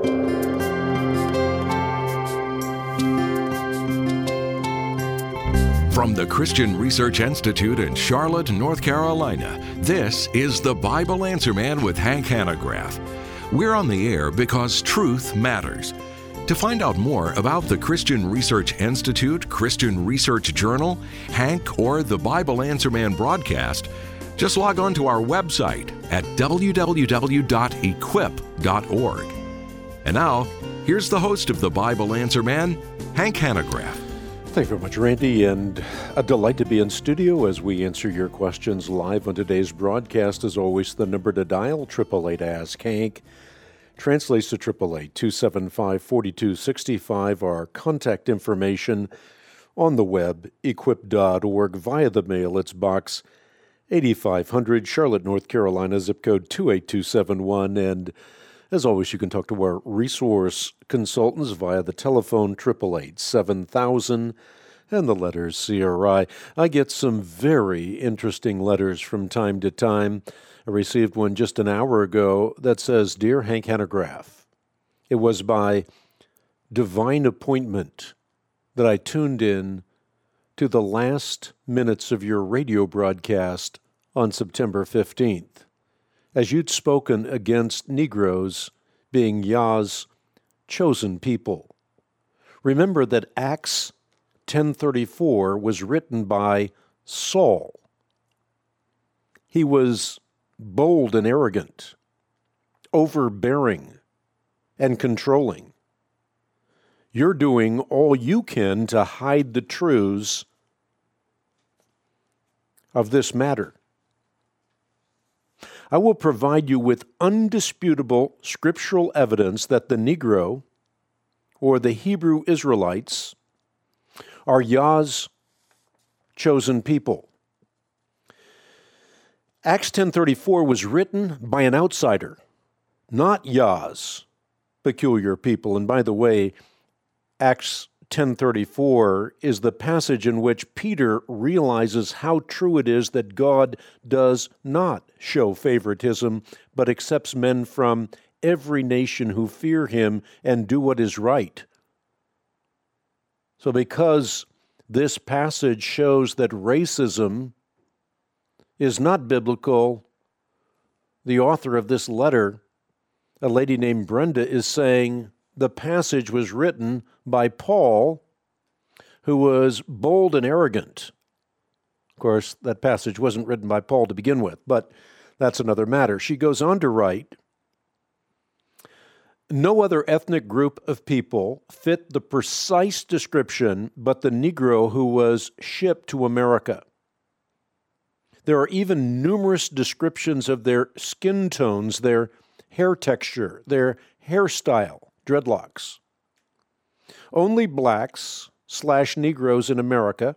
From the Christian Research Institute in Charlotte, North Carolina, this is the Bible Answer Man with Hank Hanegraaff. We're on the air because truth matters. To find out more about the Christian Research Institute, Christian Research Journal, Hank, or the Bible Answer Man broadcast, just log on to our website at www.equip.org. And now, here's the host of the Bible Answer Man, Hank Hanegraaff. Thank you very much, Randy, and a delight to be in studio as we answer your questions live on today's broadcast. As always, the number to dial, 888-ASK-HANK, translates to 888-275-4265. Our contact information on the web, equip.org, via the mail. It's Box 8500, Charlotte, North Carolina, zip code 28271, and as always, you can talk to our resource consultants via the telephone 888-7000 and the letters CRI. I get some very interesting letters from time to time. I received one just an hour ago that says, "Dear Hank Hanegraaff, it was by divine appointment that I tuned in to the last minutes of your radio broadcast on September 15th. As you'd spoken against Negroes being Yah's chosen people. Remember that Acts 10:34 was written by Saul. He was bold and arrogant, overbearing and controlling. You're doing all you can to hide the truths of this matter. I will provide you with undisputable scriptural evidence that the Negro or the Hebrew Israelites are Yah's chosen people." Acts 10:34 was written by an outsider, not Yah's peculiar people. And by the way, Acts 10:34 is the passage in which Peter realizes how true it is that God does not show favoritism, but accepts men from every nation who fear him and do what is right. So because this passage shows that racism is not biblical, the author of this letter, a lady named Brenda, is saying the passage was written by Paul, who was bold and arrogant. Of course, that passage wasn't written by Paul to begin with, but that's another matter. She goes on to write, "No other ethnic group of people fit the precise description but the Negro who was shipped to America. There are even numerous descriptions of their skin tones, their hair texture, their hairstyle, dreadlocks. Only blacks/Negroes in America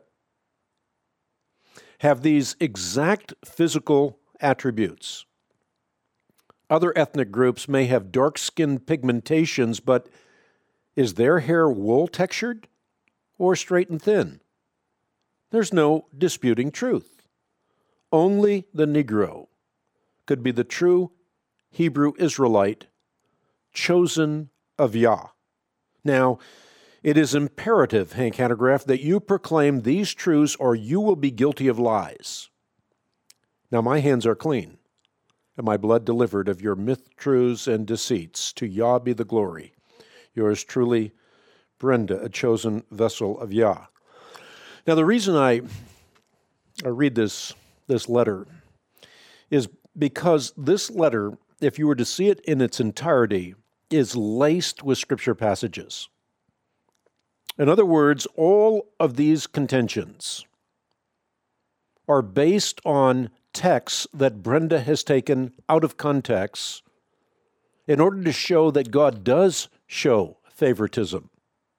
have these exact physical attributes. Other ethnic groups may have dark skin pigmentations, but is their hair wool textured or straight and thin? There's no disputing truth. Only the Negro could be the true Hebrew Israelite chosen of Yah. Now, it is imperative, Hank Hanegraaff, that you proclaim these truths or you will be guilty of lies. Now my hands are clean, and my blood delivered of your myth, truths, and deceits. To Yah be the glory. Yours truly, Brenda, a chosen vessel of Yah." Now the reason I read this letter is because this letter, if you were to see it in its entirety, is laced with scripture passages. In other words, all of these contentions are based on texts that Brenda has taken out of context in order to show that God does show favoritism.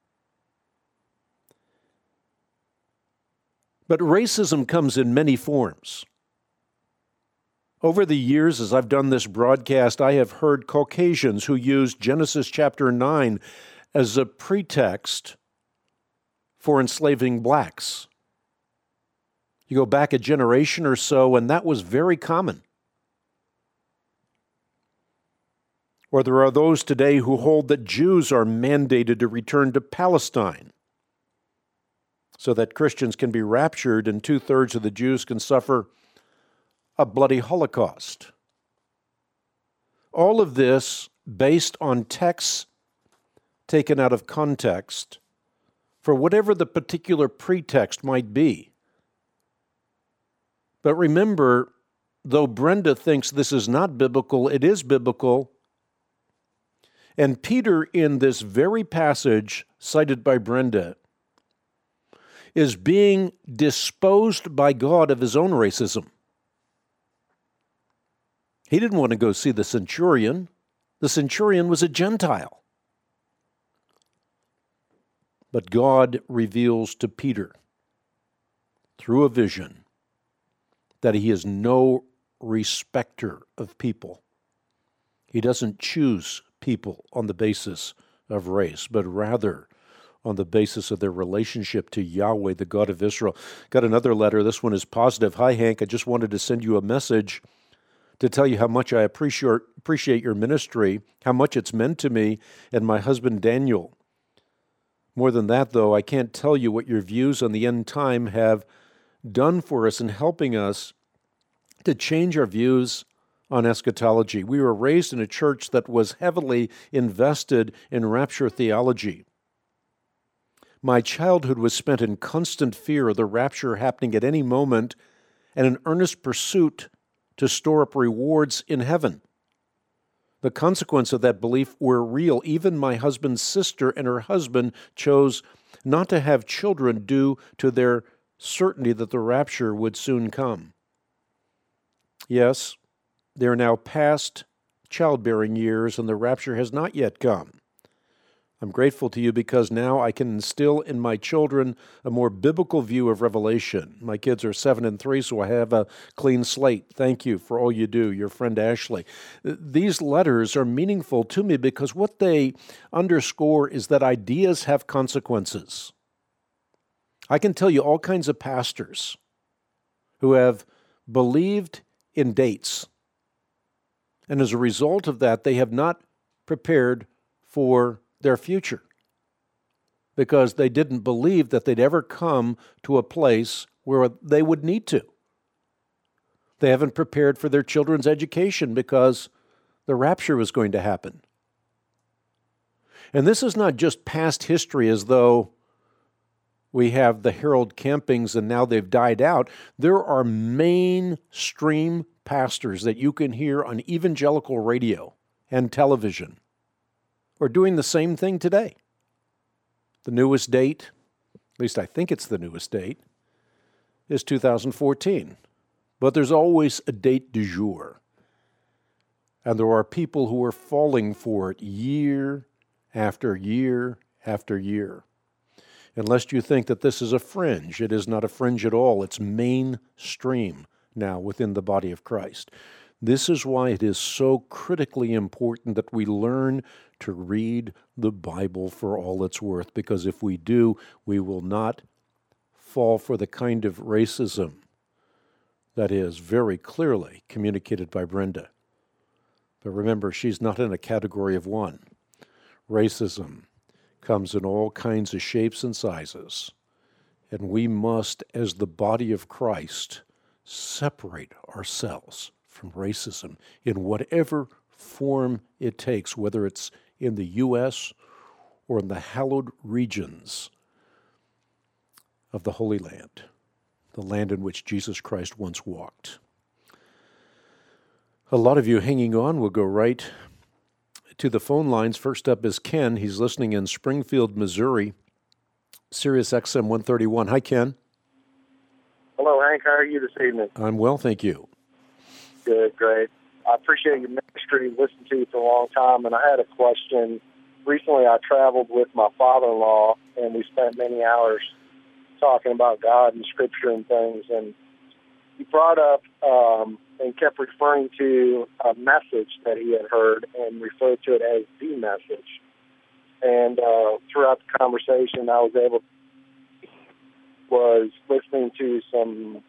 But racism comes in many forms. Over the years, as I've done this broadcast, I have heard Caucasians who use Genesis chapter 9 as a pretext for enslaving blacks. You go back a generation or so, and that was very common. Or there are those today who hold that Jews are mandated to return to Palestine so that Christians can be raptured and 2/3 of the Jews can suffer a bloody Holocaust. All of this based on texts taken out of context for whatever the particular pretext might be. But remember, though Brenda thinks this is not biblical, it is biblical. And Peter, in this very passage cited by Brenda, is being disposed by God of his own racism. He didn't want to go see the centurion. The centurion was a Gentile. But God reveals to Peter, through a vision, that he is no respecter of people. He doesn't choose people on the basis of race, but rather on the basis of their relationship to Yahweh, the God of Israel. Got another letter. This one is positive. Hi, Hank. I just wanted to send you a message to tell you how much I appreciate your ministry, how much it's meant to me and my husband Daniel. More than that, though, I can't tell you what your views on the end time have done for us in helping us to change our views on eschatology. We were raised in a church that was heavily invested in rapture theology. My childhood was spent in constant fear of the rapture happening at any moment and an earnest pursuit to store up rewards in heaven. The consequence of that belief were real. Even my husband's sister and her husband chose not to have children due to their certainty that the rapture would soon come. Yes, they are now past childbearing years and the rapture has not yet come. I'm grateful to you because now I can instill in my children a more biblical view of Revelation. My kids are 7 and 3, so I have a clean slate. Thank you for all you do, your friend Ashley. These letters are meaningful to me because what they underscore is that ideas have consequences. I can tell you all kinds of pastors who have believed in dates, and as a result of that, they have not prepared for their future because they didn't believe that they'd ever come to a place where they would need to. They haven't prepared for their children's education because the rapture was going to happen. And this is not just past history as though we have the Harold Campings and now they've died out. There are mainstream pastors that you can hear on evangelical radio and television are doing the same thing today. The newest date, at least I think it's the newest date, is 2014. But there's always a date du jour. And there are people who are falling for it year after year after year. Unless you think that this is a fringe, it is not a fringe at all. It's mainstream now within the body of Christ. This is why it is so critically important that we learn to read the Bible for all it's worth, because if we do, we will not fall for the kind of racism that is very clearly communicated by Brenda. But remember, she's not in a category of one. Racism comes in all kinds of shapes and sizes, and we must, as the body of Christ, separate ourselves from racism in whatever form it takes, whether it's in the U.S. or in the hallowed regions of the Holy Land, the land in which Jesus Christ once walked. A lot of you hanging on will go right to the phone lines. First up is Ken. He's listening in Springfield, Missouri, Sirius XM 131. Hi, Ken. Hello, Hank. How are you this evening? I'm well, thank you. Good, great. I appreciate your ministry. Listened to you for a long time, and I had a question. Recently, I traveled with my father-in-law, and we spent many hours talking about God and Scripture and things, and he brought up and kept referring to a message that he had heard and referred to it as the message. And throughout the conversation, I was listening to some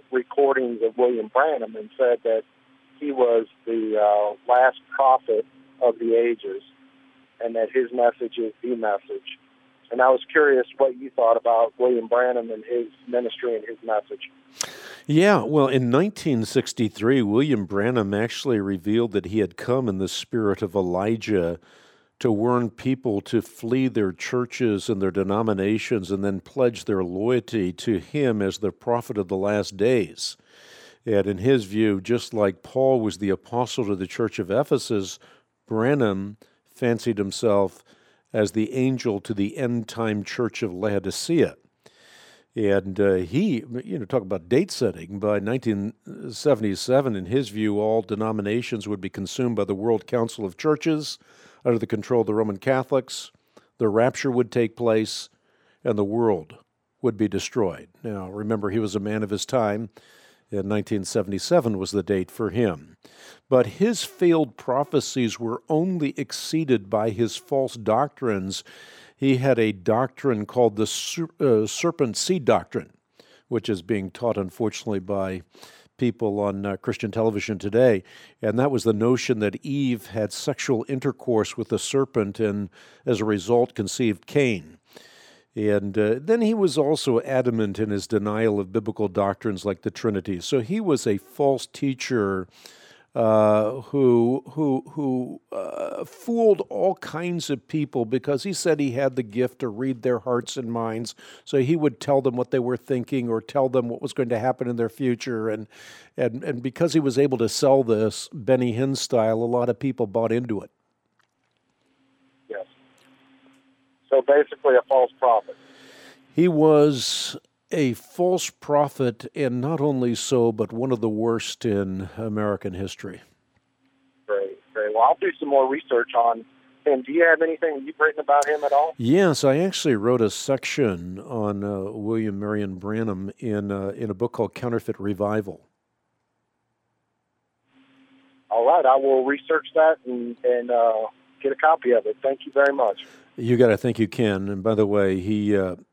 recordings of William Branham and said that he was the last prophet of the ages, and that his message is the message. And I was curious what you thought about William Branham and his ministry and his message. Yeah, well, in 1963, William Branham actually revealed that he had come in the spirit of Elijah to warn people to flee their churches and their denominations and then pledge their loyalty to him as the prophet of the last days. And in his view, just like Paul was the apostle to the church of Ephesus, Branham fancied himself as the angel to the end-time church of Laodicea. And he, talk about date setting, by 1977, in his view, all denominations would be consumed by the World Council of Churches under the control of the Roman Catholics. The rapture would take place, and the world would be destroyed. Now, remember, he was a man of his time. In 1977 was the date for him. But his failed prophecies were only exceeded by his false doctrines. He had a doctrine called the serpent seed doctrine, which is being taught, unfortunately, by people on Christian television today. And that was the notion that Eve had sexual intercourse with the serpent and, as a result, conceived Cain. And then he was also adamant in his denial of biblical doctrines like the Trinity. So he was a false teacher who fooled all kinds of people because he said he had the gift to read their hearts and minds. So he would tell them what they were thinking or tell them what was going to happen in their future. And because he was able to sell this Benny Hinn style, a lot of people bought into it. Yes. So basically a false prophet. He was a false prophet, and not only so, but one of the worst in American history. Great. Well, I'll do some more research on him. Do you have anything you've written about him at all? Yes, I actually wrote a section on William Marion Branham in a book called Counterfeit Revival. All right, I will research that and get a copy of it. Thank you very much. You got to think you can. And by the way, he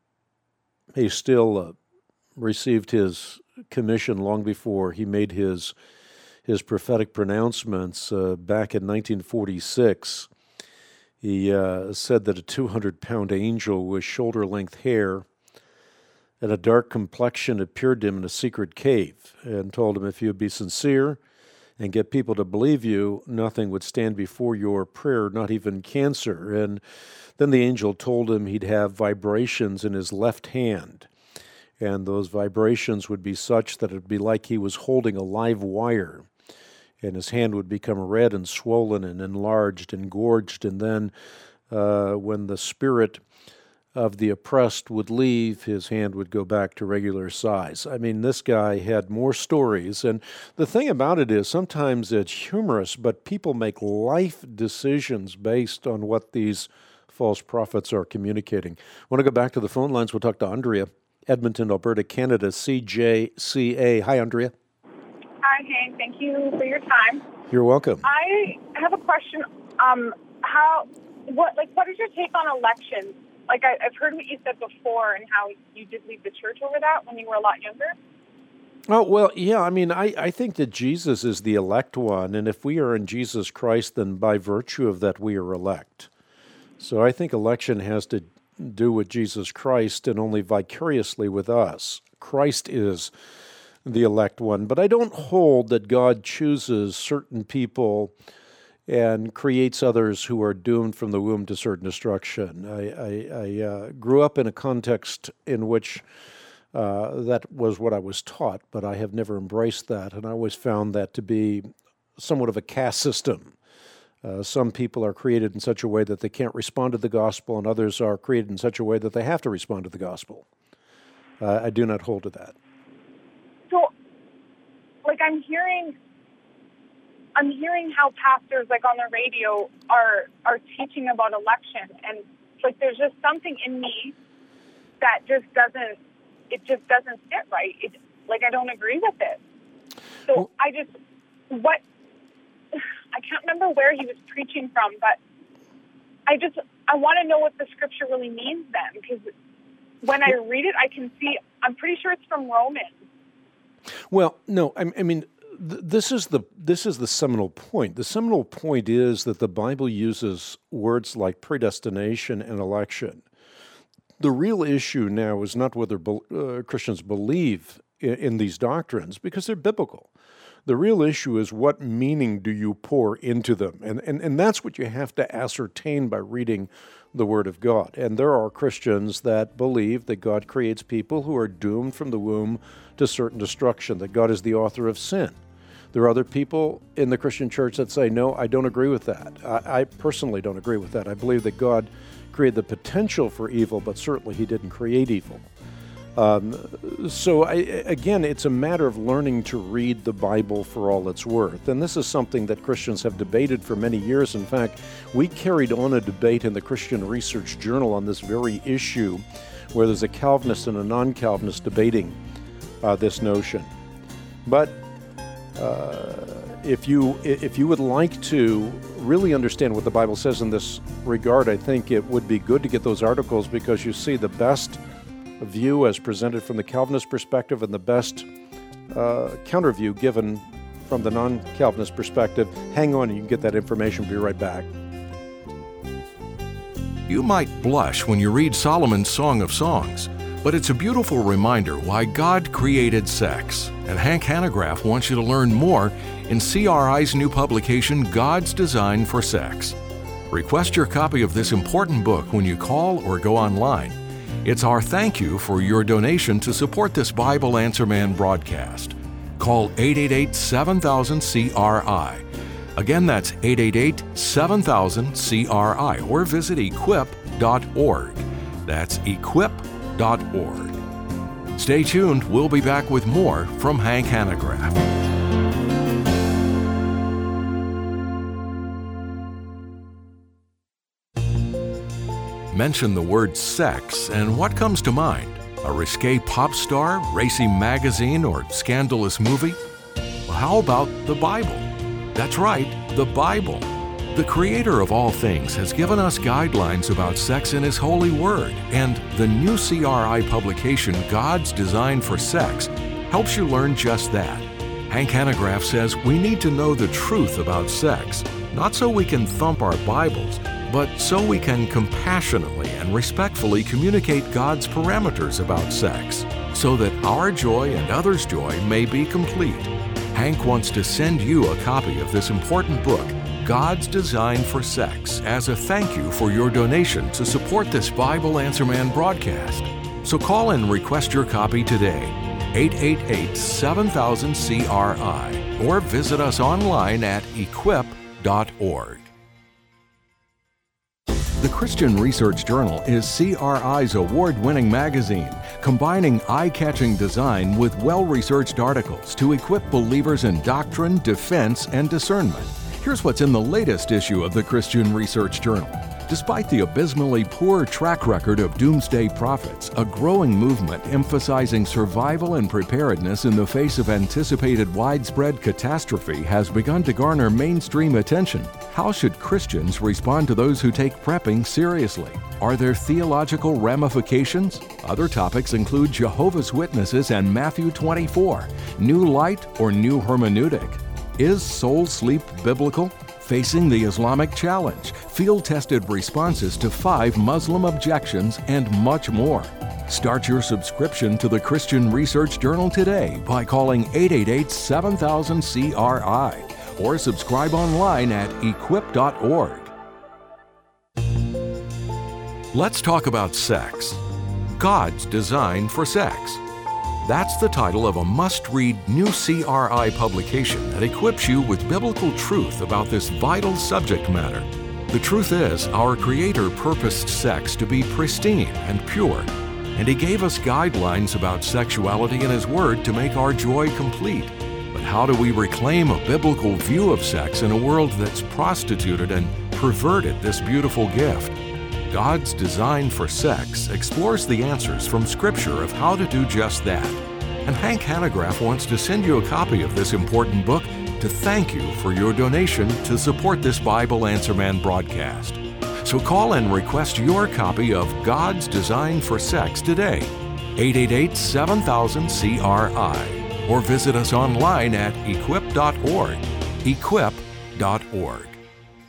still received his commission long before he made his prophetic pronouncements back in 1946. He said that a 200-pound angel with shoulder-length hair and a dark complexion appeared to him in a secret cave and told him if you would be sincere and get people to believe you, nothing would stand before your prayer, not even cancer. And then the angel told him he'd have vibrations in his left hand, and those vibrations would be such that it would be like he was holding a live wire, and his hand would become red and swollen and enlarged and gorged, and then when the spirit of the oppressed would leave, his hand would go back to regular size. I mean, this guy had more stories, and the thing about it is sometimes it's humorous, but people make life decisions based on what these false prophets are communicating. I want to go back to the phone lines. We'll talk to Andrea, Edmonton, Alberta, Canada, CJCA. Hi, Andrea. Hi, Hank. Thank you for your time. You're welcome. I have a question. What is your take on elections? Like, I've heard what you said before and how you did leave the church over that when you were a lot younger. Oh, well, yeah, I mean, I think that Jesus is the elect one, and if we are in Jesus Christ, then by virtue of that, we are elect. So I think election has to do with Jesus Christ and only vicariously with us. Christ is the elect one, but I don't hold that God chooses certain people and creates others who are doomed from the womb to certain destruction. I grew up in a context in which that was what I was taught, but I have never embraced that, and I always found that to be somewhat of a caste system. Some people are created in such a way that they can't respond to the gospel, and others are created in such a way that they have to respond to the gospel. I do not hold to that. So, like, I'm hearing how pastors, like, on the radio are teaching about election, and like, there's just something in me that just doesn't sit right. I don't agree with it. So I can't remember where he was preaching from, but I want to know what the scripture really means then, because when I read it, I can see, I'm pretty sure it's from Romans. Well, no, I mean, This is the seminal point. The seminal point is that the Bible uses words like predestination and election. The real issue now is not whether Christians believe in these doctrines, because they're biblical. The real issue is what meaning do you pour into them? And that's what you have to ascertain by reading the Word of God. And there are Christians that believe that God creates people who are doomed from the womb to certain destruction, that God is the author of sin. There are other people in the Christian church that say, no, I don't agree with that. I personally don't agree with that. I believe that God created the potential for evil, but certainly He didn't create evil. Again, it's a matter of learning to read the Bible for all it's worth. And this is something that Christians have debated for many years. In fact, we carried on a debate in the Christian Research Journal on this very issue, where there's a Calvinist and a non-Calvinist debating this notion. But if you would like to really understand what the Bible says in this regard, I think it would be good to get those articles, because you see the best view as presented from the Calvinist perspective and the best counter view given from the non-Calvinist perspective. Hang on, and you can get that information. Be right back. You might blush when you read Solomon's Song of Songs, but it's a beautiful reminder why God created sex. And Hank Hanegraaff wants you to learn more in CRI's new publication, God's Design for Sex. Request your copy of this important book when you call or go online. It's our thank you for your donation to support this Bible Answer Man broadcast. Call 888-7000-CRI. Again, that's 888-7000-CRI, or visit equip.org. That's equip.org. Stay tuned. We'll be back with more from Hank Hanegraaff. Mention the word sex, and what comes to mind? A risque pop star, racy magazine, or scandalous movie? Well, how about the Bible? That's right, the Bible. The Creator of all things has given us guidelines about sex in His holy word, and the new CRI publication, God's Design for Sex, helps you learn just that. Hank Hanegraaff says we need to know the truth about sex, not so we can thump our Bibles, but so we can compassionately and respectfully communicate God's parameters about sex, so that our joy and others' joy may be complete. Hank wants to send you a copy of this important book, God's Design for Sex, as a thank you for your donation to support this Bible Answer Man broadcast. So call and request your copy today, 888-7000-CRI, or visit us online at equip.org. The Christian Research Journal is CRI's award-winning magazine, combining eye-catching design with well-researched articles to equip believers in doctrine, defense, and discernment. Here's what's in the latest issue of the Christian Research Journal. Despite the abysmally poor track record of doomsday prophets, a growing movement emphasizing survival and preparedness in the face of anticipated widespread catastrophe has begun to garner mainstream attention. How should Christians respond to those who take prepping seriously? Are there theological ramifications? Other topics include Jehovah's Witnesses and Matthew 24, New Light or New Hermeneutic. Is soul sleep biblical? Facing the Islamic challenge, field-tested responses to 5 Muslim objections, and much more. Start your subscription to the Christian Research Journal today by calling 888-7000-CRI or subscribe online at equip.org. Let's talk about sex. God's Design for Sex. That's the title of a must-read new CRI publication that equips you with biblical truth about this vital subject matter. The truth is, our Creator purposed sex to be pristine and pure, and He gave us guidelines about sexuality in His Word to make our joy complete. But how do we reclaim a biblical view of sex in a world that's prostituted and perverted this beautiful gift? God's Design for Sex explores the answers from Scripture of how to do just that. And Hank Hanegraaff wants to send you a copy of this important book to thank you for your donation to support this Bible Answer Man broadcast. So call and request your copy of God's Design for Sex today, 888-7000-CRI. or visit us online at equip.org. Equip.org.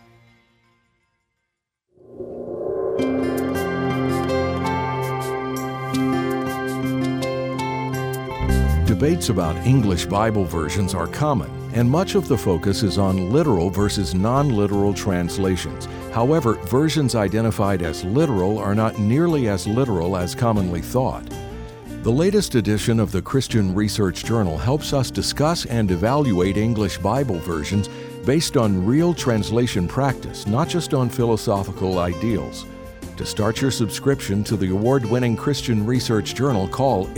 Debates about English Bible versions are common, and much of the focus is on literal versus non-literal translations. However, versions identified as literal are not nearly as literal as commonly thought. The latest edition of the Christian Research Journal helps us discuss and evaluate English Bible versions based on real translation practice, not just on philosophical ideals. To start your subscription to the award-winning Christian Research Journal, call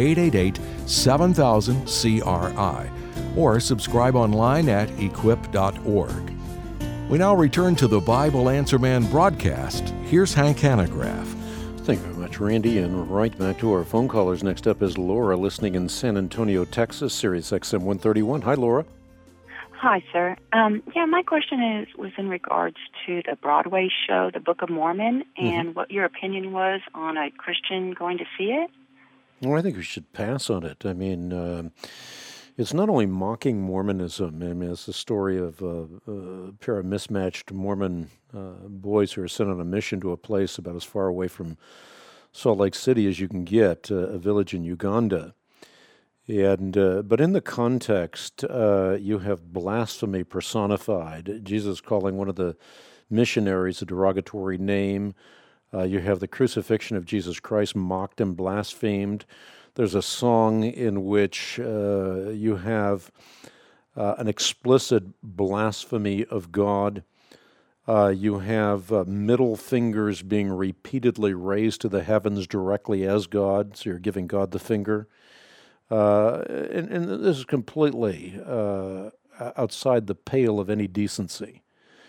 888-7000-CRI or subscribe online at equip.org. We now return to the Bible Answer Man broadcast. Here's Hank Hanegraaff. Thank you very much, Randy. And right back to our phone callers. Next up is Laura, listening in San Antonio, Texas, Sirius XM 131. Hi, Laura. Hi, sir. My question was in regards to the Broadway show, The Book of Mormon, and what your opinion was on a Christian going to see it. Well, I think we should pass on it. I mean, it's not only mocking Mormonism. I mean, it's the story of a pair of mismatched Mormon boys who are sent on a mission to a place about as far away from Salt Lake City as you can get, a village in Uganda. And but in the context, you have blasphemy personified. Jesus calling one of the missionaries a derogatory name. You have the crucifixion of Jesus Christ mocked and blasphemed. There's a song in which you have an explicit blasphemy of God. You have middle fingers being repeatedly raised to the heavens directly as God, so you're giving God the finger. And this is completely outside the pale of any decency.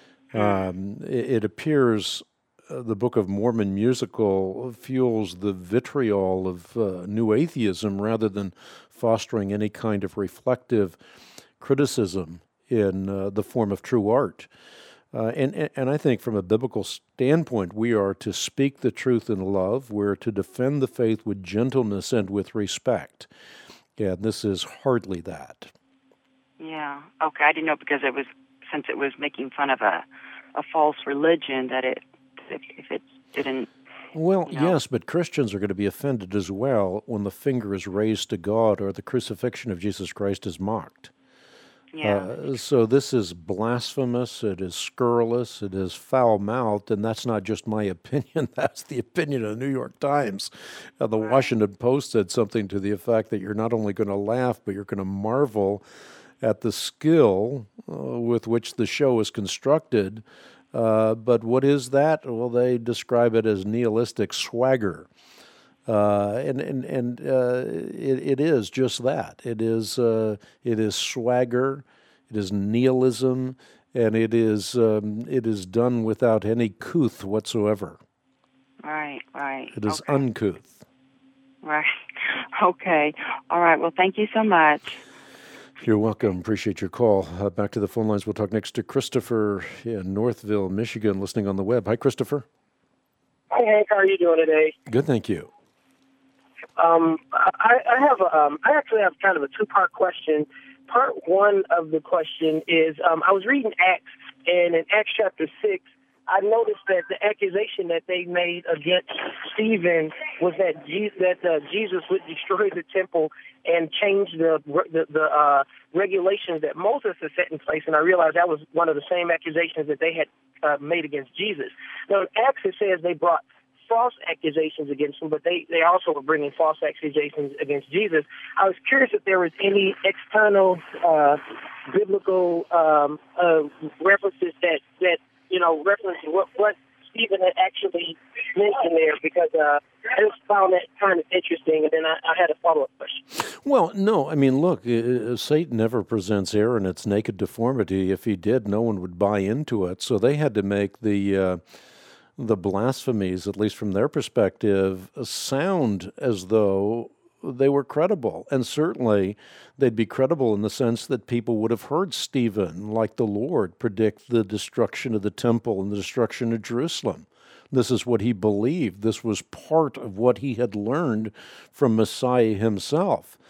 It appears the Book of Mormon musical fuels the vitriol of new atheism rather than fostering any kind of reflective criticism in the form of true art. And I think from a biblical standpoint, we are to speak the truth in love. We're to defend the faith with gentleness and with respect. Yeah, this is hardly that. Yeah. Okay. I didn't know because since it was making fun of a false religion that if it didn't. Well, yes, but Christians are going to be offended as well when the finger is raised to God or the crucifixion of Jesus Christ is mocked. Yeah. So this is blasphemous, it is scurrilous, it is foul-mouthed, and that's not just my opinion, that's the opinion of the New York Times. The Washington Post said something to the effect that you're not only going to laugh, but you're going to marvel at the skill with which the show is constructed. But what is that? Well, they describe it as nihilistic swagger. It is just that. It is swagger, it is nihilism, and it is done without any couth whatsoever. Right. It is uncouth. Right. Okay. All right. Well, thank you so much. You're welcome. Appreciate your call. Back to the phone lines. We'll talk next to Christopher in Northville, Michigan, listening on the web. Hi, Christopher. Hi, Hank. How are you doing today? Good, thank you. I actually have kind of a two-part question. Part one of the question is, I was reading Acts, and in Acts chapter 6, I noticed that the accusation that they made against Stephen was that Jesus would destroy the temple and change the regulations that Moses had set in place, and I realized that was one of the same accusations that they had made against Jesus. Now, in Acts, it says they brought false accusations against him, but they also were bringing false accusations against Jesus. I was curious if there was any external biblical references that reference what Stephen had actually mentioned there, because I just found that kind of interesting, and then I had a follow-up question. Well, no, I mean, look, Satan never presents error in its naked deformity. If he did, no one would buy into it. So they had to make the blasphemies, at least from their perspective, sound as though they were credible. And certainly they'd be credible in the sense that people would have heard Stephen, like the Lord, predict the destruction of the temple and the destruction of Jerusalem. This is what he believed. This was part of what he had learned from Messiah himself.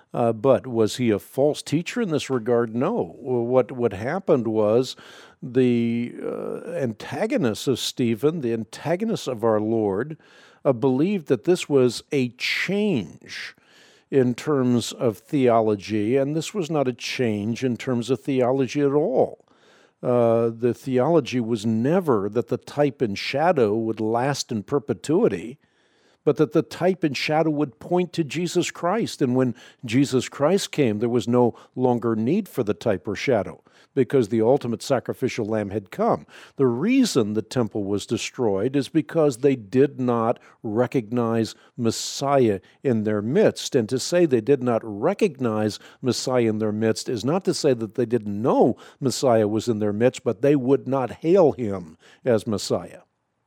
But was he a false teacher in this regard? No. What happened was the antagonists of Stephen, the antagonists of our Lord, believed that this was a change in terms of theology, and this was not a change in terms of theology at all. The theology was never that the type and shadow would last in perpetuity, but that the type and shadow would point to Jesus Christ. And when Jesus Christ came, there was no longer need for the type or shadow, because the ultimate sacrificial lamb had come. The reason the temple was destroyed is because they did not recognize Messiah in their midst. And to say they did not recognize Messiah in their midst is not to say that they didn't know Messiah was in their midst, but they would not hail him as Messiah.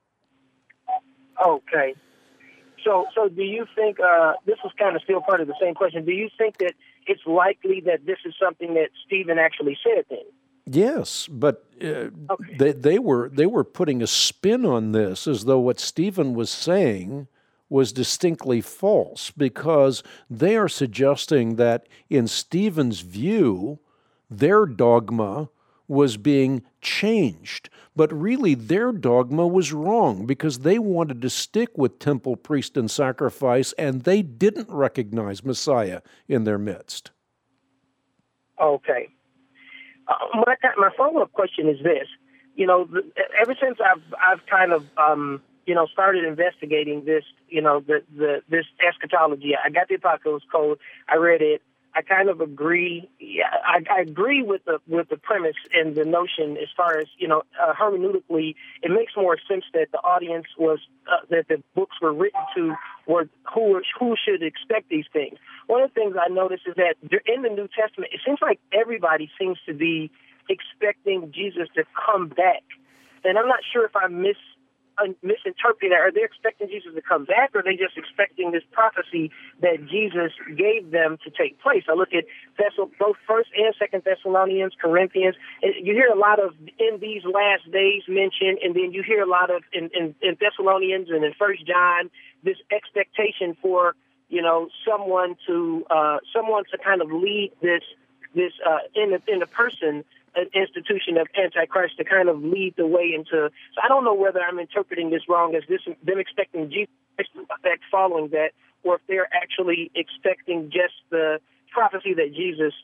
Okay. So do you think, this was kind of still part of the same question, do you think that it's likely that this is something that Stephen actually said then? Yes, but they were putting a spin on this as though what Stephen was saying was distinctly false, because they are suggesting that in Stephen's view, their dogma was being changed. But really, their dogma was wrong, because they wanted to stick with temple, priest, and sacrifice, and they didn't recognize Messiah in their midst. Okay. My follow-up question is this. You know, ever since I've kind of, started investigating this, this eschatology, I got the Apocalypse Code, I read it, I kind of agree. Yeah, I agree with the premise and the notion as far as hermeneutically, it makes more sense that the audience was that the books were written to were who should expect these things. One of the things I noticed is that in the New Testament, it seems like everybody seems to be expecting Jesus to come back, and I'm not sure if I misinterpreting that. Are they expecting Jesus to come back, or are they just expecting this prophecy that Jesus gave them to take place? I look at both 1st and 2nd Thessalonians, Corinthians. You hear a lot of in these last days mentioned, and then you hear a lot of in Thessalonians and in 1 John, this expectation for someone to kind of lead this in the person, an institution of Antichrist, to kind of lead the way into. So I don't know whether I'm interpreting this wrong as them expecting Jesus to come back following that, or if they're actually expecting just the prophecy that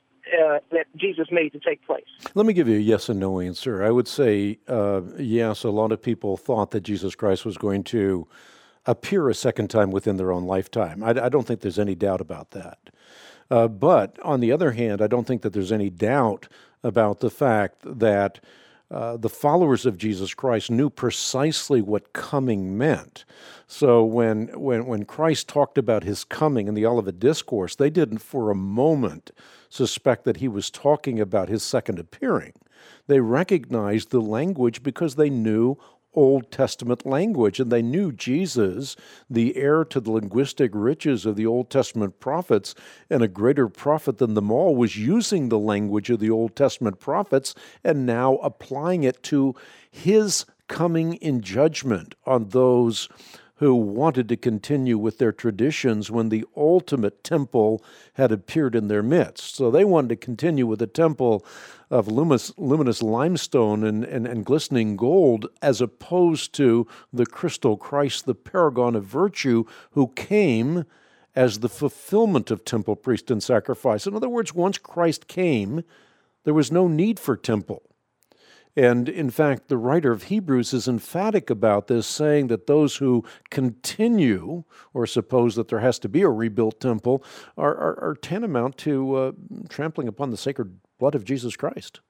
Jesus made to take place. Let me give you a yes and no answer. I would say yes. A lot of people thought that Jesus Christ was going to appear a second time within their own lifetime. I don't think there's any doubt about that. But on the other hand, I don't think that there's any doubt about the fact that the followers of Jesus Christ knew precisely what coming meant. So when Christ talked about his coming in the Olivet Discourse, they didn't for a moment suspect that he was talking about his second appearing. They recognized the language because they knew Old Testament language, and they knew Jesus, the heir to the linguistic riches of the Old Testament prophets, and a greater prophet than them all, was using the language of the Old Testament prophets and now applying it to his coming in judgment on those who wanted to continue with their traditions when the ultimate temple had appeared in their midst. So they wanted to continue with a temple of luminous limestone and glistening gold, as opposed to the crystal Christ, the paragon of virtue, who came as the fulfillment of temple, priest, and sacrifice. In other words, once Christ came, there was no need for temple. And in fact, the writer of Hebrews is emphatic about this, saying that those who continue or suppose that there has to be a rebuilt temple are tantamount to trampling upon the sacred blood of Jesus Christ.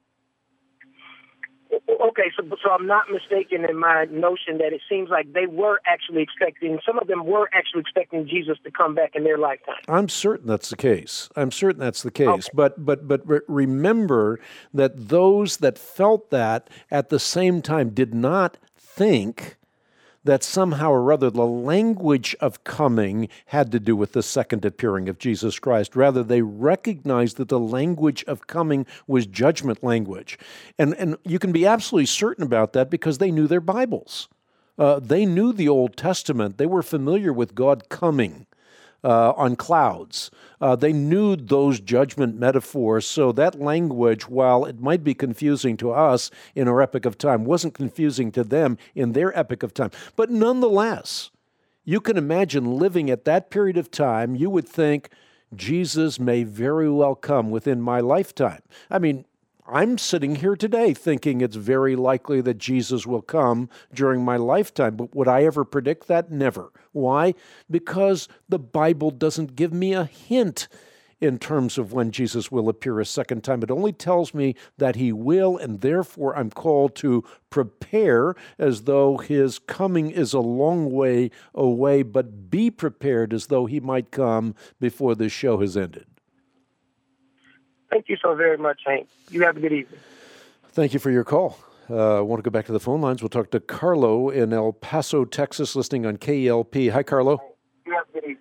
Okay, so I'm not mistaken in my notion that it seems like they were actually expecting, some of them were actually expecting Jesus to come back in their lifetime. I'm certain that's the case. Okay. But remember that those that felt that at the same time did not think that somehow or other the language of coming had to do with the second appearing of Jesus Christ. Rather, they recognized that the language of coming was judgment language. And you can be absolutely certain about that because they knew their Bibles. They knew the Old Testament. They were familiar with God coming. on clouds. They knew those judgment metaphors, so that language, while it might be confusing to us in our epoch of time, wasn't confusing to them in their epoch of time. But nonetheless, you can imagine living at that period of time, you would think, Jesus may very well come within my lifetime. I mean, I'm sitting here today thinking it's very likely that Jesus will come during my lifetime, but would I ever predict that? Never. Why? Because the Bible doesn't give me a hint in terms of when Jesus will appear a second time. It only tells me that he will, and therefore I'm called to prepare as though his coming is a long way away, but be prepared as though he might come before this show has ended. Thank you so very much, Hank. You have a good evening. Thank you for your call. I want to go back to the phone lines. We'll talk to Carlo in El Paso, Texas, listening on KELP. Hi, Carlo. You have a good evening.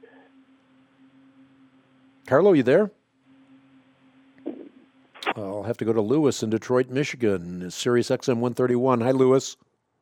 Carlo, you there? I'll have to go to Lewis in Detroit, Michigan, Sirius XM 131. Hi, Lewis.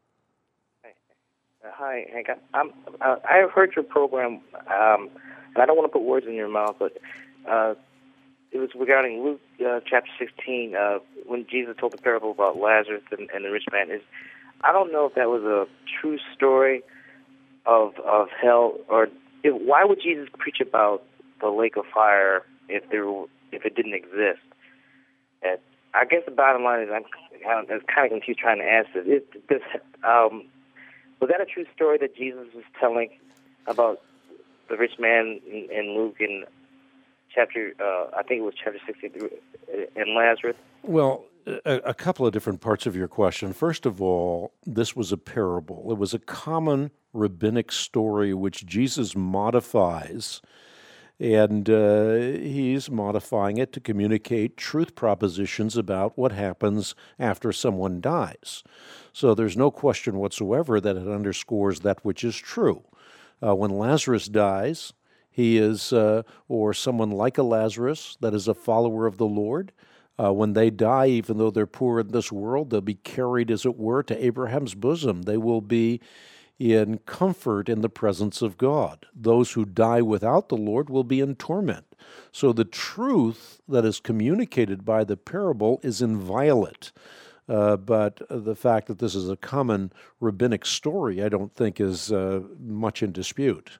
Hi, Hank. I have heard your program, and I don't want to put words in your mouth, but it was regarding Luke chapter 16, when Jesus told the parable about Lazarus and the rich man. I don't know if that was a true story of hell, or why would Jesus preach about the lake of fire if it didn't exist? And I guess the bottom line is I'm kind of confused trying to answer it. Was that a true story that Jesus was telling about the rich man in Luke in chapter, I think it was chapter 16, and Lazarus? Well, a couple of different parts of your question. First of all, this was a parable. It was a common rabbinic story which Jesus modifies, and he's modifying it to communicate truth propositions about what happens after someone dies. So there's no question whatsoever that it underscores that which is true. When Lazarus dies, he is, or someone like a Lazarus that is a follower of the Lord, when they die, even though they're poor in this world, they'll be carried, as it were, to Abraham's bosom. They will be in comfort in the presence of God. Those who die without the Lord will be in torment. So the truth that is communicated by the parable is inviolate. But the fact that this is a common rabbinic story, I don't think is much in dispute.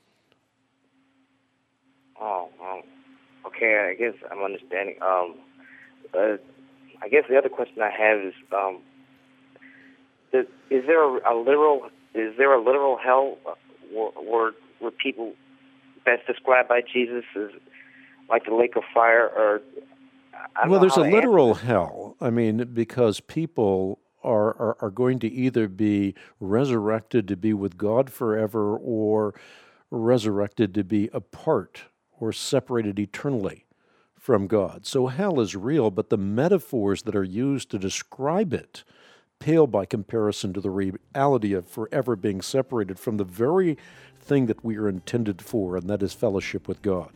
Oh, okay. I guess I'm understanding. I guess the other question I have is: is there a literal hell where people that's described by Jesus as like the lake of fire? Or well, there's a literal hell. I mean, because people are going to either be resurrected to be with God forever, or resurrected to be apart or separated eternally from God. So hell is real, but the metaphors that are used to describe it pale by comparison to the reality of forever being separated from the very thing that we are intended for, and that is fellowship with God.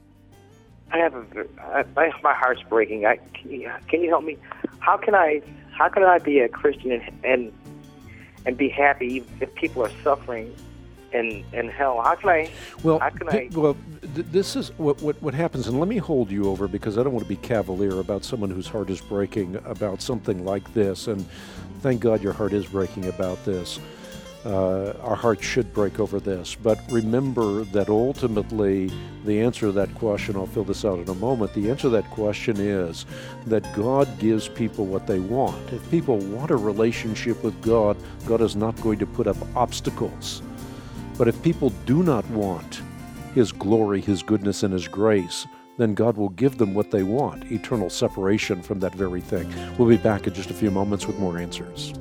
My heart's breaking. Can you help me? How can I be a Christian and be happy if people are suffering in hell? How can I? Well, this is what happens, and let me hold you over, because I don't want to be cavalier about someone whose heart is breaking about something like this. And thank God your heart is breaking about this. Our hearts should break over this. But remember that ultimately the answer to that question, I'll fill this out in a moment, the answer to that question is that God gives people what they want. If people want a relationship with God, God is not going to put up obstacles. But if people do not want His glory, His goodness, and His grace, then God will give them what they want, eternal separation from that very thing. We'll be back in just a few moments with more answers.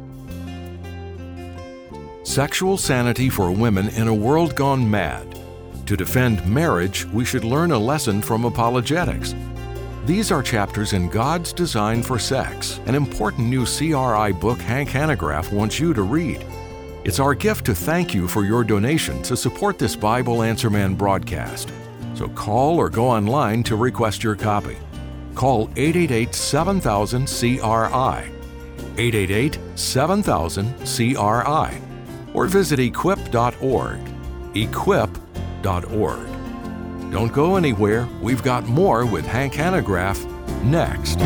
Sexual sanity for women in a world gone mad. To defend marriage, we should learn a lesson from apologetics. These are chapters in God's Design for Sex, an important new CRI book Hank Hanegraaff wants you to read. It's our gift to thank you for your donation to support this Bible Answer Man broadcast. So call or go online to request your copy. Call 888-7000-CRI, 888-7000-CRI, or visit equip.org, equip.org. Don't go anywhere. We've got more with Hank Hanegraaff next.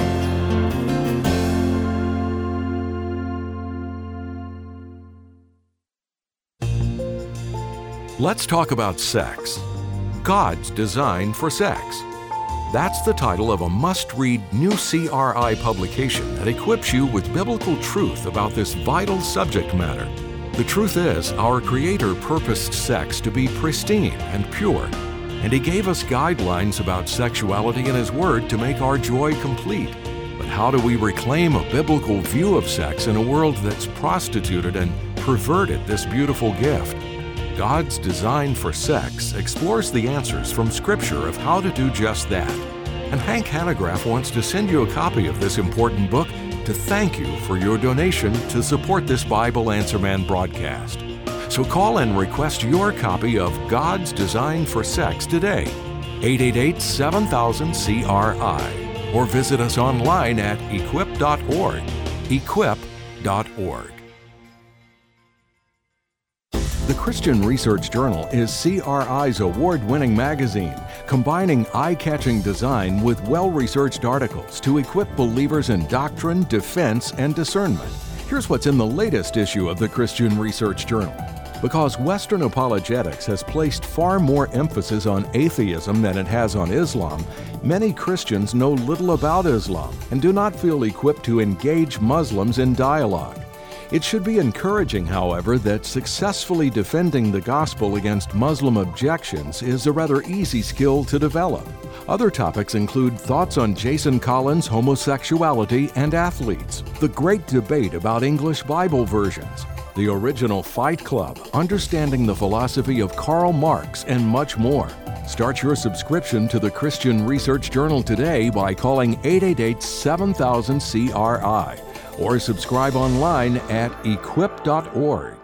Let's talk about sex. God's design for sex. That's the title of a must-read new CRI publication that equips you with biblical truth about this vital subject matter. The truth is, our Creator purposed sex to be pristine and pure, and He gave us guidelines about sexuality in His Word to make our joy complete. But how do we reclaim a biblical view of sex in a world that's prostituted and perverted this beautiful gift? God's Design for Sex explores the answers from Scripture of how to do just that. And Hank Hanegraaff wants to send you a copy of this important book to thank you for your donation to support this Bible Answer Man broadcast. So call and request your copy of God's Design for Sex today, 888-7000-CRI, or visit us online at equip.org, equip.org. The Christian Research Journal is CRI's award-winning magazine, combining eye-catching design with well-researched articles to equip believers in doctrine, defense, and discernment. Here's what's in the latest issue of the Christian Research Journal. Because Western apologetics has placed far more emphasis on atheism than it has on Islam, many Christians know little about Islam and do not feel equipped to engage Muslims in dialogue. It should be encouraging, however, that successfully defending the gospel against Muslim objections is a rather easy skill to develop. Other topics include thoughts on Jason Collins' homosexuality and athletes, the great debate about English Bible versions, the original Fight Club, understanding the philosophy of Karl Marx, and much more. Start your subscription to the Christian Research Journal today by calling 888-7000-CRI. or subscribe online at equip.org.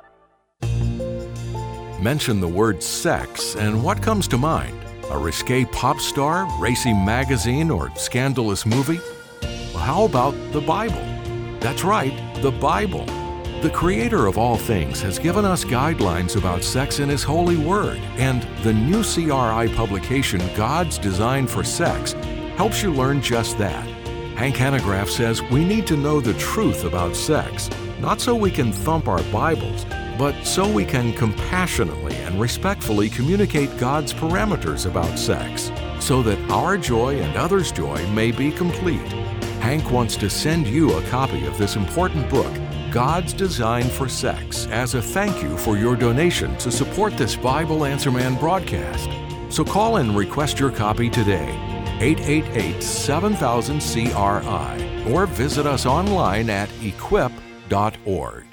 Mention the word sex, and what comes to mind? A risque pop star, racy magazine, or scandalous movie? Well, how about the Bible? That's right, the Bible. The Creator of all things has given us guidelines about sex in His holy Word, and the new CRI publication, God's Design for Sex, helps you learn just that. Hank Hanegraaff says we need to know the truth about sex, not so we can thump our Bibles, but so we can compassionately and respectfully communicate God's parameters about sex, so that our joy and others' joy may be complete. Hank wants to send you a copy of this important book, God's Design for Sex, as a thank you for your donation to support this Bible Answer Man broadcast. So call and request your copy today, 888-7000-CRI, or visit us online at equip.org.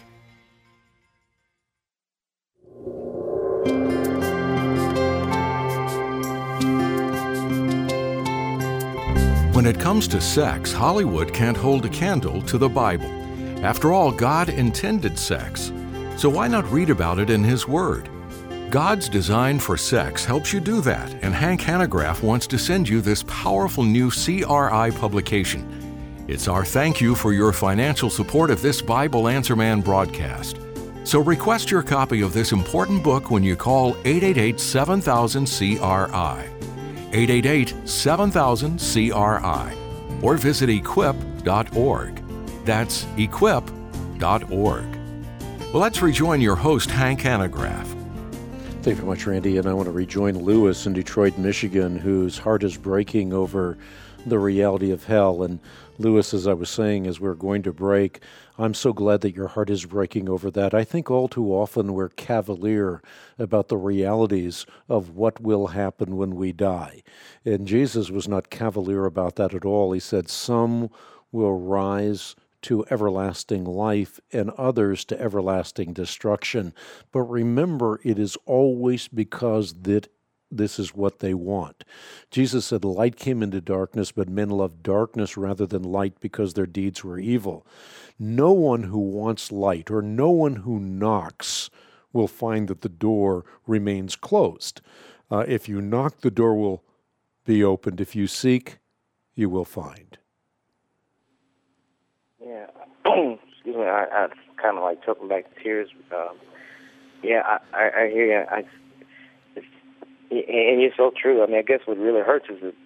When it comes to sex, Hollywood can't hold a candle to the Bible. After all, God intended sex, so why not read about it in His Word? God's Design for Sex helps you do that, and Hank Hanegraaff wants to send you this powerful new CRI publication. It's our thank you for your financial support of this Bible Answer Man broadcast. So request your copy of this important book when you call 888-7000-CRI, 888-7000-CRI, or visit equip.org. That's equip.org. Well, let's rejoin your host, Hank Hanegraaff. Thank you very much, Randy. And I want to rejoin Lewis in Detroit, Michigan, whose heart is breaking over the reality of hell. And Lewis, as I was saying, as we're going to break, I'm so glad that your heart is breaking over that. I think all too often we're cavalier about the realities of what will happen when we die. And Jesus was not cavalier about that at all. He said, some will rise to everlasting life and others to everlasting destruction. But remember, it is always because that this is what they want. Jesus said, light came into darkness, but men loved darkness rather than light because their deeds were evil. No one who wants light or no one who knocks will find that the door remains closed. If you knock, the door will be opened. If you seek, you will find. Yeah, excuse me. I kind of like choking back to tears. I hear you. And you're so true. I mean, I guess what really hurts is that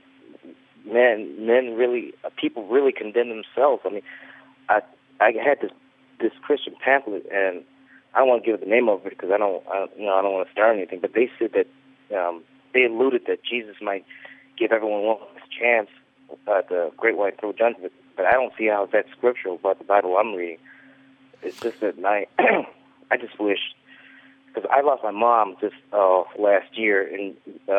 people really condemn themselves. I mean, I had this Christian pamphlet, and I don't want to give the name of it because I don't want to start anything. But they said that they alluded that Jesus might give everyone one last chance at the Great White Throne Judgment. But I don't see how that's scriptural about the Bible I'm reading. It's just that I just wish, because I lost my mom just last year, and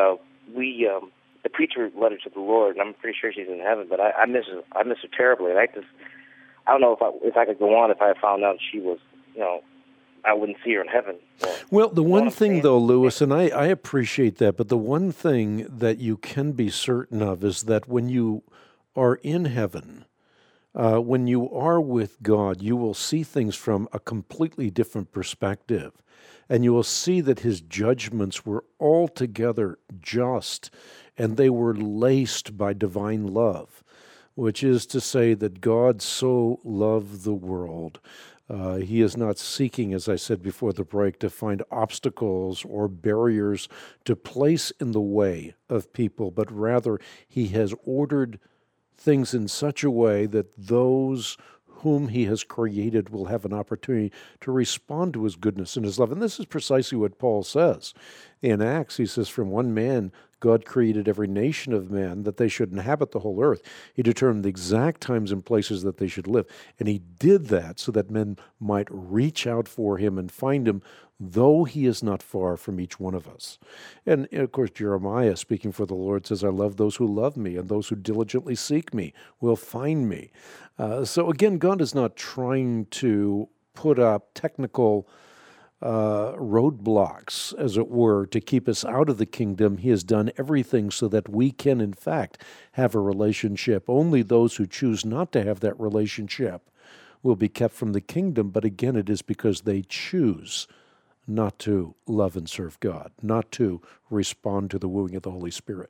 the preacher led her to the Lord, and I'm pretty sure she's in heaven. But I miss her. I miss her terribly. And I don't know if I could go on if I found out she was, I wouldn't see her in heaven. Well, the one thing, though, Lewis, and I appreciate that, but the one thing that you can be certain of is that when you are in heaven, when you are with God, you will see things from a completely different perspective. And you will see that his judgments were altogether just, and they were laced by divine love, which is to say that God so loved the world. He is not seeking, as I said before the break, to find obstacles or barriers to place in the way of people, but rather he has ordered things in such a way that those whom he has created will have an opportunity to respond to his goodness and his love. And this is precisely what Paul says. In Acts, he says, from one man, God created every nation of man that they should inhabit the whole earth. He determined the exact times and places that they should live. And he did that so that men might reach out for him and find him, though he is not far from each one of us. And of course, Jeremiah, speaking for the Lord, says, I love those who love me, and those who diligently seek me will find me. So again, God is not trying to put up technical roadblocks, as it were, to keep us out of the kingdom. He has done everything so that we can, in fact, have a relationship. Only those who choose not to have that relationship will be kept from the kingdom. But again, it is because they choose not to love and serve God, not to respond to the wooing of the Holy Spirit.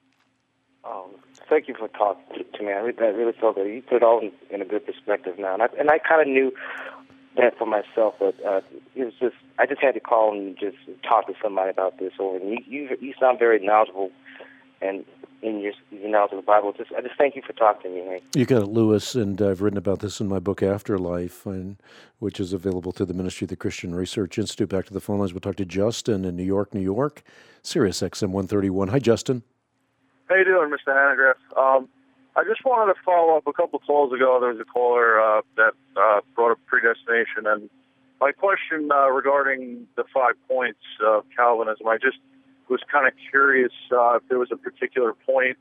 Thank you for talking to me. I really felt that you put it all in a good perspective now. And I kind of knew that for myself, but it was just, I just had to call and just talk to somebody about this. And you sound very knowledgeable, and in your knowledge of the Bible. I just thank you for talking to me, Hank. You got it, Lewis, and I've written about this in my book Afterlife, which is available through the Ministry of the Christian Research Institute. Back to the phone lines, we'll talk to Justin in New York, Sirius XM 131. Hi, Justin. How you doing, Mr. Hanegraaff? I just wanted to follow up. A couple of calls ago, there was a caller that brought up predestination, and my question regarding the 5 points of Calvinism, I just was kind of curious if there was a particular point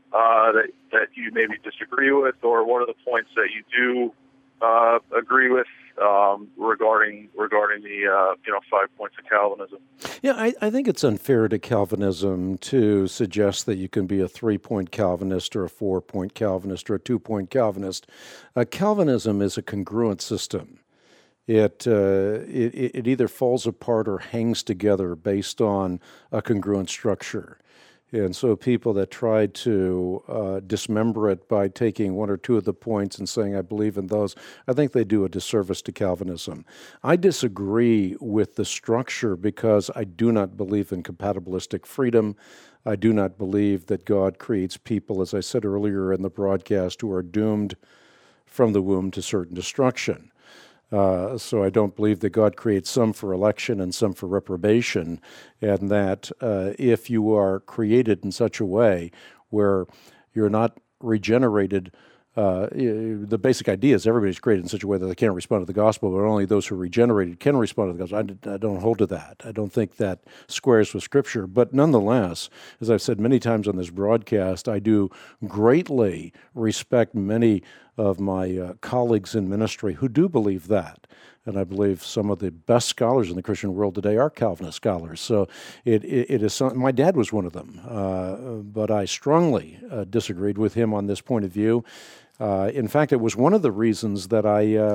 that you maybe disagree with, or what are the points that you do agree with regarding the 5 points of Calvinism. Yeah, I think it's unfair to Calvinism to suggest that you can be a 3-point Calvinist or a 4-point Calvinist or a 2-point Calvinist. Calvinism is a congruent system. It either falls apart or hangs together based on a congruent structure. And so people that try to dismember it by taking one or two of the points and saying, I believe in those, I think they do a disservice to Calvinism. I disagree with the structure because I do not believe in compatibilistic freedom. I do not believe that God creates people, as I said earlier in the broadcast, who are doomed from the womb to certain destruction. So I don't believe that God creates some for election and some for reprobation, and that if you are created in such a way where you're not regenerated, the basic idea is everybody's created in such a way that they can't respond to the gospel, but only those who are regenerated can respond to the gospel. I don't hold to that. I don't think that squares with Scripture. But nonetheless, as I've said many times on this broadcast, I do greatly respect many of my colleagues in ministry who do believe that. And I believe some of the best scholars in the Christian world today are Calvinist scholars. So it is my dad was one of them, but I strongly disagreed with him on this point of view. In fact, it was one of the reasons that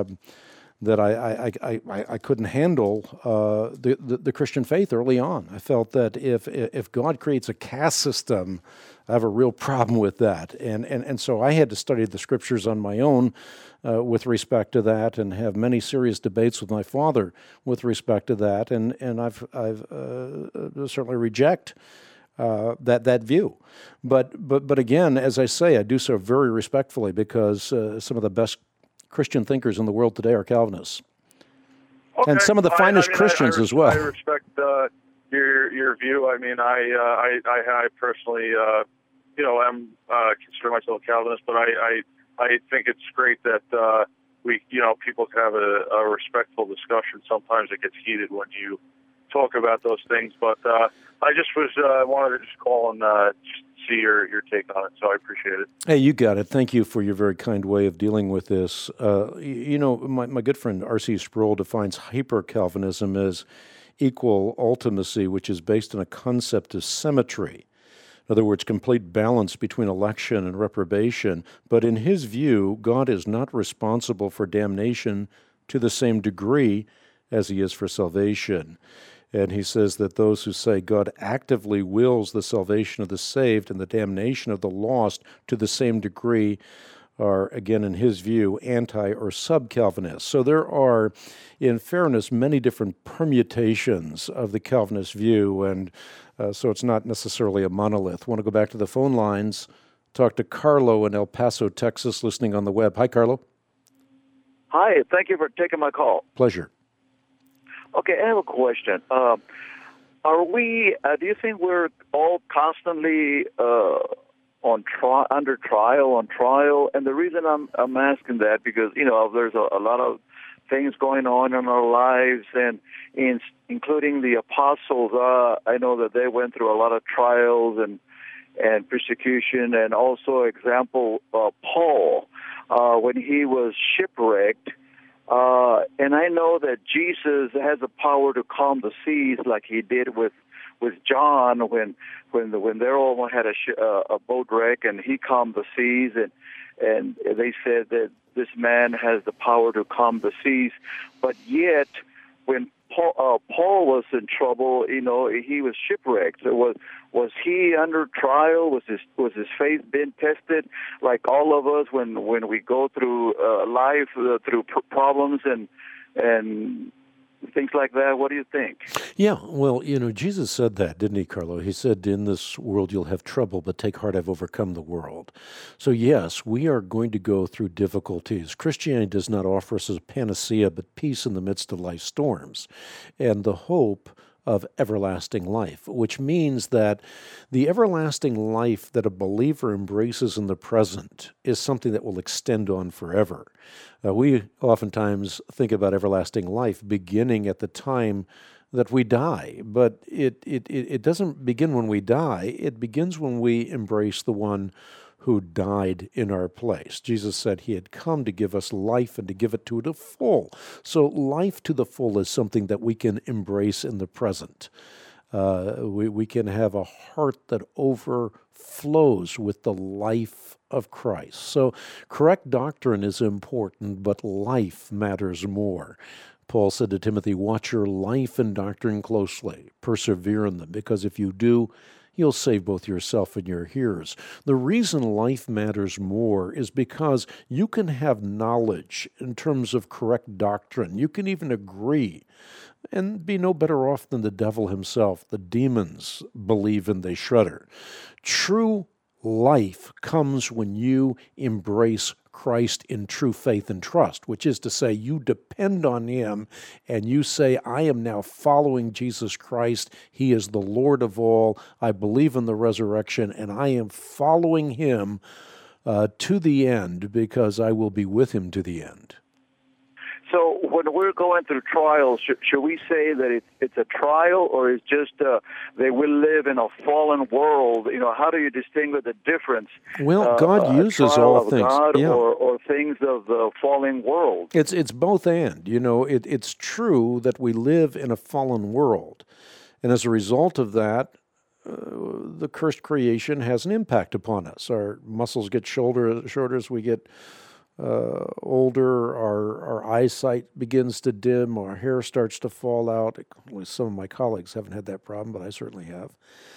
I couldn't handle the Christian faith early on. I felt that if God creates a caste system, I have a real problem with that. And so I had to study the Scriptures on my own with respect to that, and have many serious debates with my father with respect to that. And I've certainly reject that view. But again, as I say, I do so very respectfully because some of the best Christian thinkers in the world today are Calvinists. Okay. And some of the finest Christians as well. I respect your view. I mean, I personally, am consider myself a Calvinist, but I think it's great that we, people can have a respectful discussion. Sometimes it gets heated when you talk about those things, but I just wanted to just call and just see your take on it. So I appreciate it. Hey, you got it. Thank you for your very kind way of dealing with this. My good friend R.C. Sproul defines hyper-Calvinism as equal ultimacy, which is based on a concept of symmetry. In other words, complete balance between election and reprobation. But in his view, God is not responsible for damnation to the same degree as he is for salvation. And he says that those who say God actively wills the salvation of the saved and the damnation of the lost to the same degree are, again, in his view, anti- or sub-Calvinist. So there are, in fairness, many different permutations of the Calvinist view, and so it's not necessarily a monolith. I want to go back to the phone lines, talk to Carlo in El Paso, Texas, listening on the web. Hi, Carlo. Hi, thank you for taking my call. Pleasure. Okay, I have a question. Are we? Do you think we're all constantly under trial? And the reason I'm asking that because there's a lot of things going on in our lives, and including the apostles. I know that they went through a lot of trials and persecution, and also example Paul when he was shipwrecked. And I know that Jesus has the power to calm the seas, like he did with John when they all had a boat wreck, and he calmed the seas, and they said that this man has the power to calm the seas. But yet, when Paul was in trouble, he was shipwrecked. So was he under trial? Was his faith being tested, like all of us when we go through life through problems and things like that? What do you think? Yeah, well, Jesus said that, didn't he, Carlo? He said, in this world you'll have trouble, but take heart, I've overcome the world. So yes, we are going to go through difficulties. Christianity does not offer us a panacea, but peace in the midst of life's storms, and the hope of everlasting life, which means that the everlasting life that a believer embraces in the present is something that will extend on forever. We oftentimes think about everlasting life beginning at the time that we die, but it doesn't begin when we die. It begins when we embrace the one who died in our place. Jesus said he had come to give us life and to give it to the full. So life to the full is something that we can embrace in the present. We can have a heart that overflows with the life of Christ. So correct doctrine is important, but life matters more. Paul said to Timothy, watch your life and doctrine closely. Persevere in them, because if you do, you'll save both yourself and your hearers. The reason life matters more is because you can have knowledge in terms of correct doctrine. You can even agree and be no better off than the devil himself. The demons believe and they shudder. True life comes when you embrace Christ in true faith and trust, which is to say you depend on him and you say, I am now following Jesus Christ. He is the Lord of all. I believe in the resurrection, and I am following him to the end because I will be with him to the end. So when we're going through trials, should we say that it's a trial, or is just they will live in a fallen world? How do you distinguish the difference? Well, God uses all things, God or things of the fallen world. It's both and. It's true that we live in a fallen world, and as a result of that, the cursed creation has an impact upon us. Our muscles get shorter as we get older, our eyesight begins to dim, our hair starts to fall out. Some of my colleagues haven't had that problem, but I certainly have.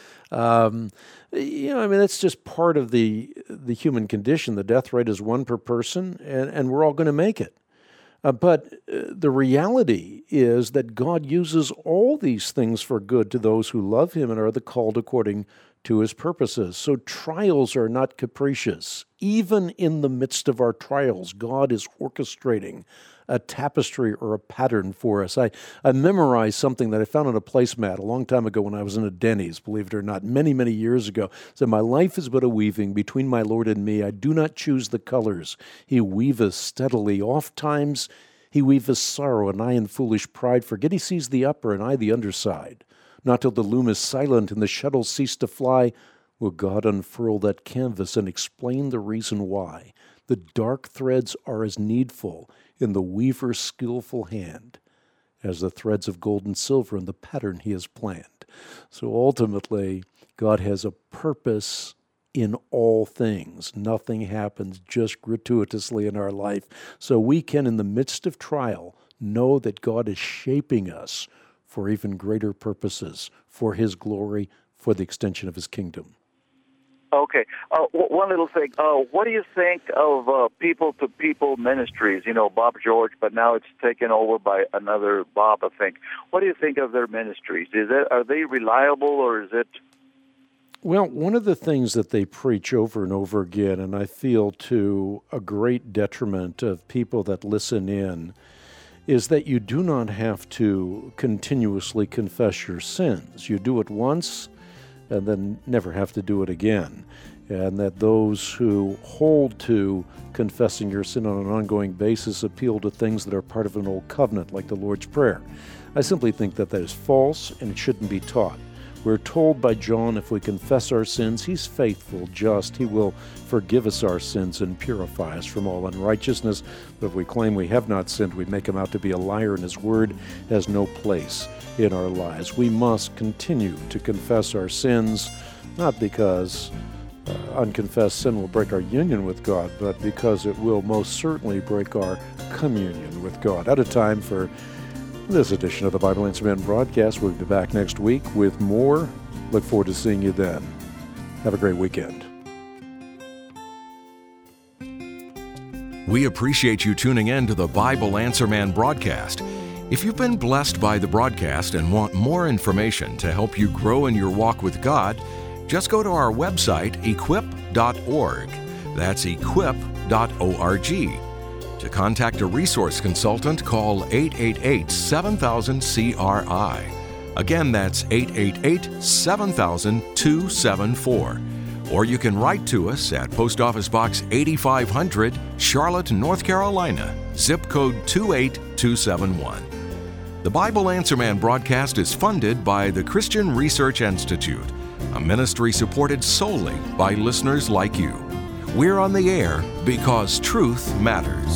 That's just part of the human condition. The death rate is 1 per person, and we're all going to make it. But the reality is that God uses all these things for good to those who love him and are the called according to his purposes. So trials are not capricious. Even in the midst of our trials, God is orchestrating a tapestry or a pattern for us. I memorized something that I found on a placemat a long time ago when I was in a Denny's, believe it or not, many, many years ago. It said, "My life is but a weaving between my Lord and me. I do not choose the colors. He weaveth steadily. Oft times he weaveth sorrow, and I in foolish pride forget he sees the upper and I the underside. Not till the loom is silent and the shuttles cease to fly will God unfurl that canvas and explain the reason why. The dark threads are as needful in the weaver's skillful hand as the threads of gold and silver in the pattern he has planned." So ultimately, God has a purpose in all things. Nothing happens just gratuitously in our life. So we can, in the midst of trial, know that God is shaping us for even greater purposes, for his glory, for the extension of his kingdom. Okay. One little thing. What do you think of people-to-people ministries? You know, Bob George, but now it's taken over by another Bob, I think. What do you think of their ministries? Are they reliable, or is it? Well, one of the things that they preach over and over again, and I feel to a great detriment of people that listen in, is that you do not have to continuously confess your sins. You do it once and then never have to do it again. And that those who hold to confessing your sin on an ongoing basis appeal to things that are part of an old covenant, like the Lord's Prayer. I simply think that that is false and it shouldn't be taught. We're told by John, if we confess our sins, he's faithful, just. He will forgive us our sins and purify us from all unrighteousness. But if we claim we have not sinned, we make him out to be a liar, and his word has no place in our lives. We must continue to confess our sins, not because unconfessed sin will break our union with God, but because it will most certainly break our communion with God. Out of time for this edition of the Bible Answer Man broadcast. We'll be back next week with more. Look forward to seeing you then. Have a great weekend. We appreciate you tuning in to the Bible Answer Man broadcast. If you've been blessed by the broadcast and want more information to help you grow in your walk with God, just go to our website, equip.org. That's equip.org. To contact a resource consultant, call 888-7000-CRI. Again, that's 888-7000-274. Or you can write to us at Post Office Box 8500, Charlotte, North Carolina, zip code 28271. The Bible Answer Man broadcast is funded by the Christian Research Institute, a ministry supported solely by listeners like you. We're on the air because truth matters.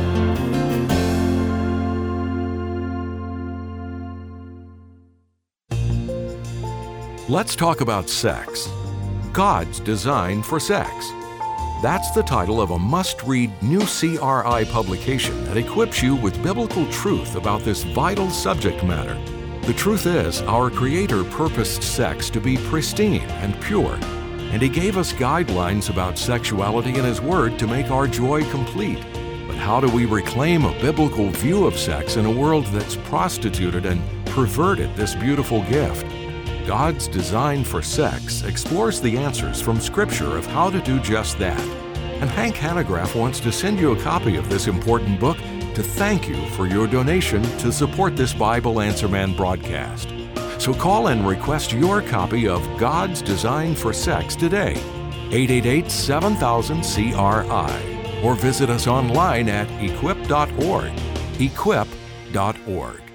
Let's talk about sex. God's design for sex. That's the title of a must-read new CRI publication that equips you with biblical truth about this vital subject matter. The truth is, our Creator purposed sex to be pristine and pure, and He gave us guidelines about sexuality in His Word to make our joy complete. But how do we reclaim a biblical view of sex in a world that's prostituted and perverted this beautiful gift? God's Design for Sex explores the answers from Scripture of how to do just that. And Hank Hanegraaff wants to send you a copy of this important book to thank you for your donation to support this Bible Answer Man broadcast. So call and request your copy of God's Design for Sex today, 888-7000-CRI, or visit us online at equip.org, equip.org.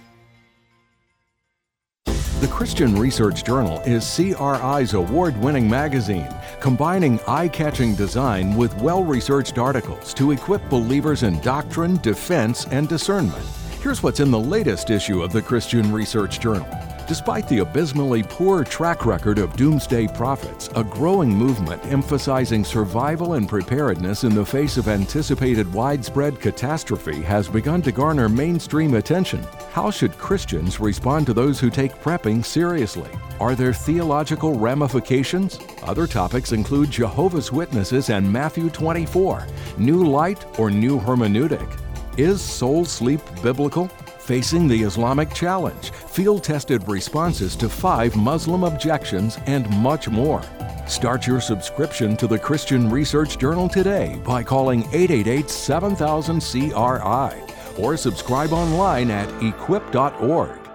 The Christian Research Journal is CRI's award-winning magazine, combining eye-catching design with well-researched articles to equip believers in doctrine, defense, and discernment. Here's what's in the latest issue of the Christian Research Journal. Despite the abysmally poor track record of doomsday prophets, a growing movement emphasizing survival and preparedness in the face of anticipated widespread catastrophe has begun to garner mainstream attention. How should Christians respond to those who take prepping seriously? Are there theological ramifications? Other topics include Jehovah's Witnesses and Matthew 24, New Light or New Hermeneutic. Is soul sleep biblical? Facing the Islamic Challenge, field-tested responses to 5 Muslim objections, and much more. Start your subscription to the Christian Research Journal today by calling 888-7000-CRI or subscribe online at equip.org.